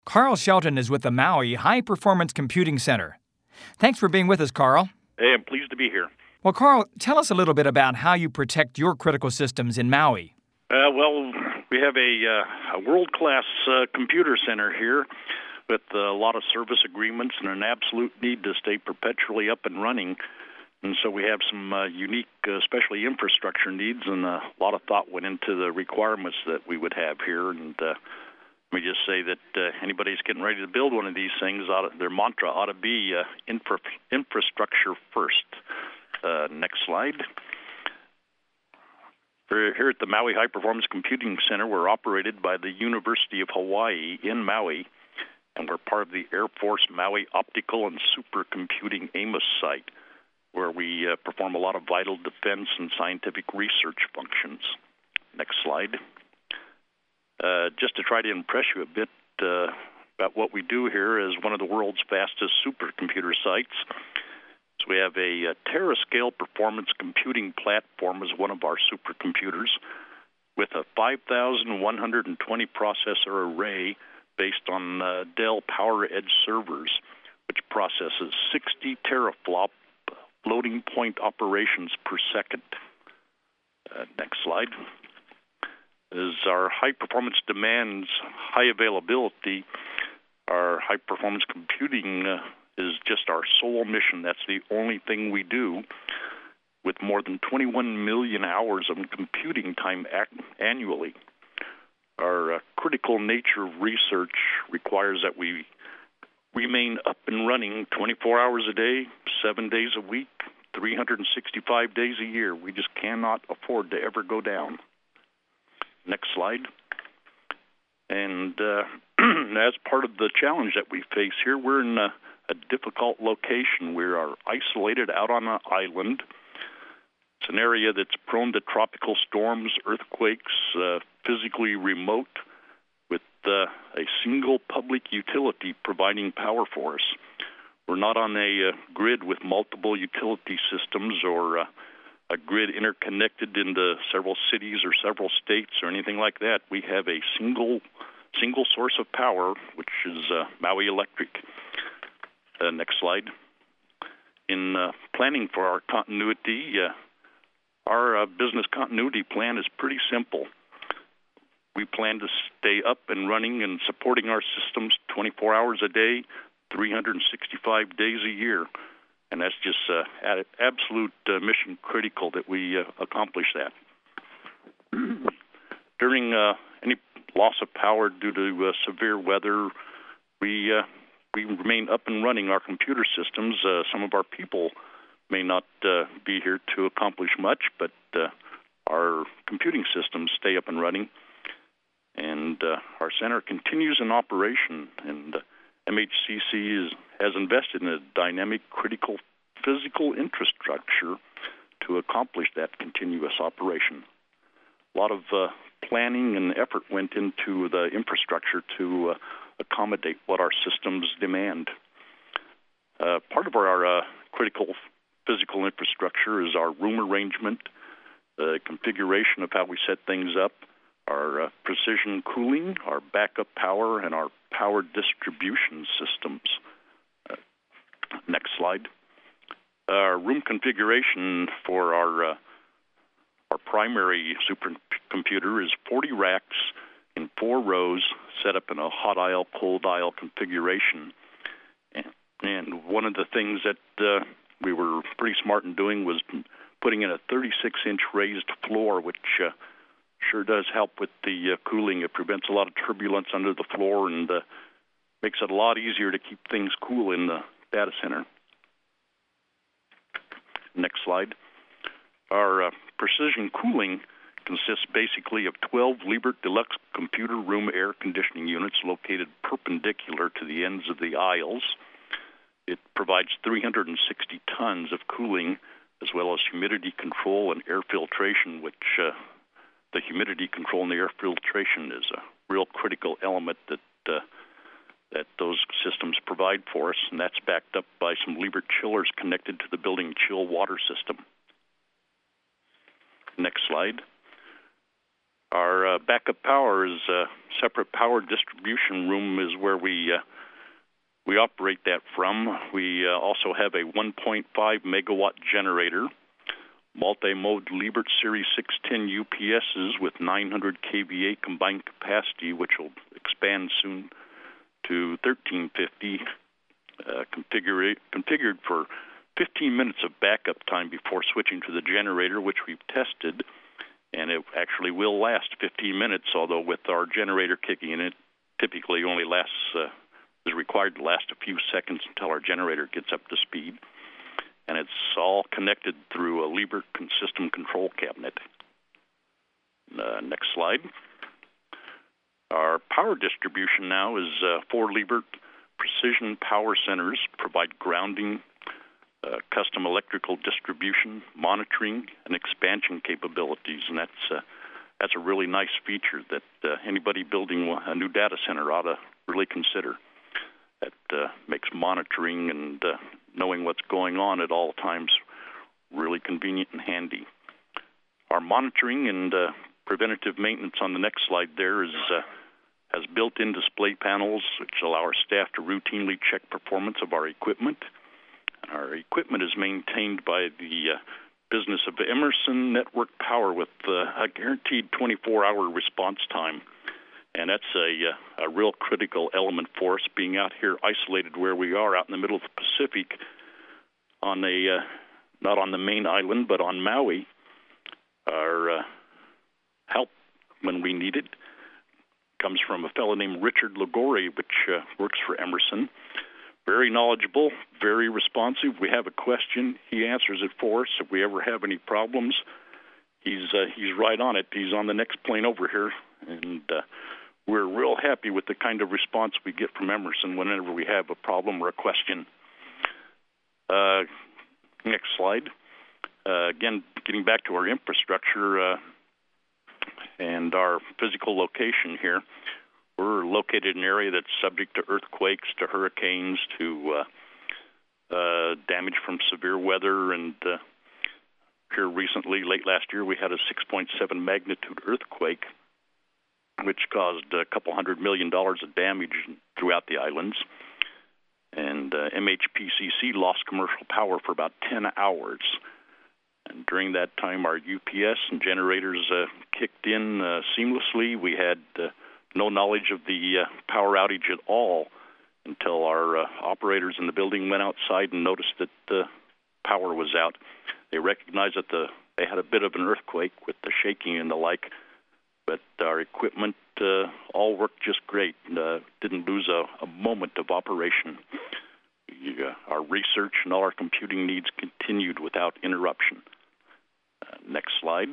Carl Shelton is with the Maui High Performance Computing Center. Thanks for being with us, Carl. Hey, I'm pleased to be here. Well, Carl, tell us a little bit about how you protect your critical systems in Maui. We have a world-class computer center here with a lot of service agreements and an absolute need to stay perpetually up and running. And so we have some unique, especially infrastructure needs, and a lot of thought went into the requirements that we would have here. And let me just say that anybody who's getting ready to build one of these things, their mantra ought to be infrastructure first. Next slide. We're here at the Maui High Performance Computing Center. We're operated by the University of Hawaii in Maui, and we're part of the Air Force Maui Optical and Supercomputing Amos site, where we perform a lot of vital defense and scientific research functions. Next slide. Just to try to impress you a bit about what we do here is one of the world's fastest supercomputer sites. So we have a terascale performance computing platform as one of our supercomputers with a 5,120 processor array based on Dell PowerEdge servers, which processes 60 teraflop floating point operations per second. Next slide. As our high performance demands high availability, our high performance computing is just our sole mission. That's the only thing we do. With more than 21 million hours of computing time annually. Our critical nature of research requires that we remain up and running 24 hours a day, 7 days a week, 365 days a year. We just cannot afford to ever go down. Next slide. And as part of the challenge that we face here, we're in a difficult location. We are isolated out on an island. It's an area that's prone to tropical storms, earthquakes, physically remote, with a single public utility providing power for us. We're not on a grid with multiple utility systems or a grid interconnected into several cities or several states or anything like that. We have a single source of power, which is Maui Electric. Next slide. In planning for our continuity, our business continuity plan is pretty simple. We plan to stay up and running and supporting our systems 24 hours a day, 365 days a year. And that's just absolute mission critical that we accomplish that. During any loss of power due to severe weather, we remain up and running our computer systems. Some of our people may not be here to accomplish much, but our computing systems stay up and running. And our center continues in operation, and MHCC has invested in a dynamic, critical physical infrastructure to accomplish that continuous operation. A lot of planning and effort went into the infrastructure to accommodate what our systems demand. Part of our critical physical infrastructure is our room arrangement, the configuration of how we set things up, our precision cooling, our backup power, and our power distribution systems. Next slide. Our room configuration for our primary supercomputer is 40 racks in 4 rows set up in a hot aisle, cold aisle configuration. And one of the things that we were pretty smart in doing was putting in a 36-inch raised floor, which sure does help with the cooling. It prevents a lot of turbulence under the floor and makes it a lot easier to keep things cool in the data center. Next slide. Our precision cooling consists basically of 12 Liebert Deluxe computer room air conditioning units located perpendicular to the ends of the aisles. It provides 360 tons of cooling as well as humidity control and air filtration, which the humidity control and the air filtration is a real critical element that those systems provide for us, and that's backed up by some Liebert chillers connected to the building chill water system. Next slide. Our backup power is a separate power distribution room is where we operate that from. We also have a 1.5 megawatt generator, multi-mode Liebert Series 610 UPSs with 900 kVA combined capacity, which will expand soon to 1350, configured for 15 minutes of backup time before switching to the generator, which we've tested, and it actually will last 15 minutes, although with our generator kicking in, it typically only is required to last a few seconds until our generator gets up to speed. And it's all connected through a Liebert system control cabinet. Next slide. Our power distribution now is 4 Liebert precision power centers, provide grounding, custom electrical distribution, monitoring, and expansion capabilities. And that's a really nice feature that anybody building a new data center ought to really consider. That makes monitoring and knowing what's going on at all times really convenient and handy. Our monitoring and preventative maintenance on the next slide there has built-in display panels which allow our staff to routinely check performance of our equipment. Our equipment is maintained by the business of Emerson Network Power with a guaranteed 24-hour response time. And that's a real critical element for us, being out here isolated where we are out in the middle of the Pacific, on not on the main island, but on Maui. Our help when we need it comes from a fellow named Richard Lagore, which works for Emerson. Very knowledgeable, very responsive. We have a question, he answers it for us. If we ever have any problems, he's right on it. He's on the next plane over here, and we're real happy with the kind of response we get from Emerson whenever we have a problem or a question. Next slide. Again, getting back to our infrastructure and our physical location here, we're located in an area that's subject to earthquakes, to hurricanes, to damage from severe weather. And here recently, late last year, we had a 6.7 magnitude earthquake, which caused a couple $100 million of damage throughout the islands. And MHPCC lost commercial power for about 10 hours. And during that time, our UPS and generators kicked in seamlessly. We had no knowledge of the power outage at all until our operators in the building went outside and noticed that the power was out. They recognized that they had a bit of an earthquake with the shaking and the like, but our equipment all worked just great. Didn't lose a moment of operation. Our research and all our computing needs continued without interruption. Next slide.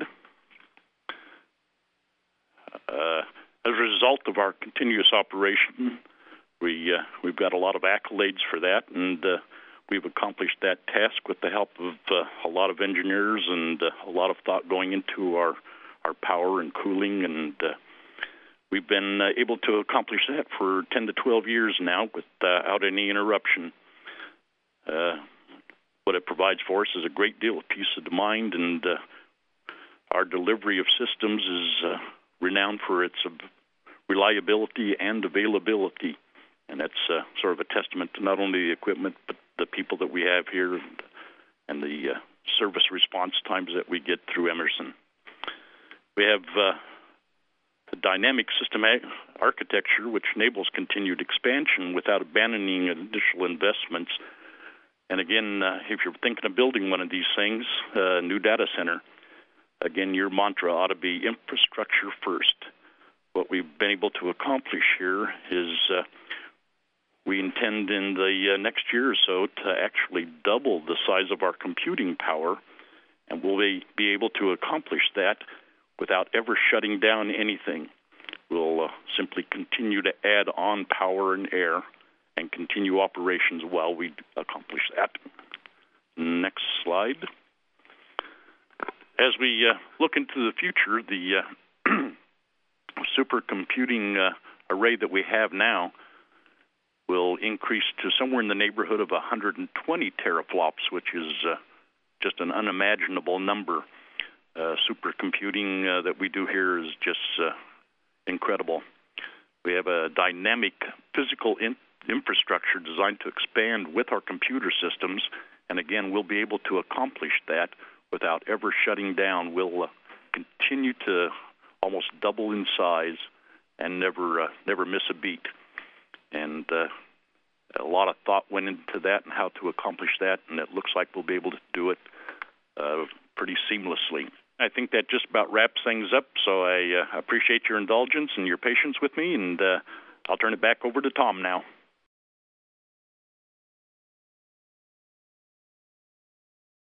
As a result of our continuous operation, we've got a lot of accolades for that, and we've accomplished that task with the help of a lot of engineers and a lot of thought going into our power and cooling, and we've been able to accomplish that for 10 to 12 years now without any interruption. What it provides for us is a great deal of peace of mind, and our delivery of systems is renowned for its reliability and availability. And that's sort of a testament to not only the equipment, but the people that we have here and the service response times that we get through Emerson. We have the dynamic system architecture, which enables continued expansion without abandoning initial investments. And again, if you're thinking of building one of these things, a new data center, again, your mantra ought to be infrastructure first. What we've been able to accomplish here is we intend in the next year or so to actually double the size of our computing power, and we'll be able to accomplish that without ever shutting down anything. We'll simply continue to add on power and air and continue operations while we accomplish that. Next slide. As we look into the future, the supercomputing array that we have now will increase to somewhere in the neighborhood of 120 teraflops, which is just an unimaginable number. supercomputing that we do here is just incredible. We have a dynamic physical infrastructure designed to expand with our computer systems, and again, we'll be able to accomplish that without ever shutting down. We'll continue to almost double in size and never miss a beat. And a lot of thought went into that and how to accomplish that, and it looks like we'll be able to do it pretty seamlessly. I think that just about wraps things up, so I appreciate your indulgence and your patience with me, and I'll turn it back over to Tom now.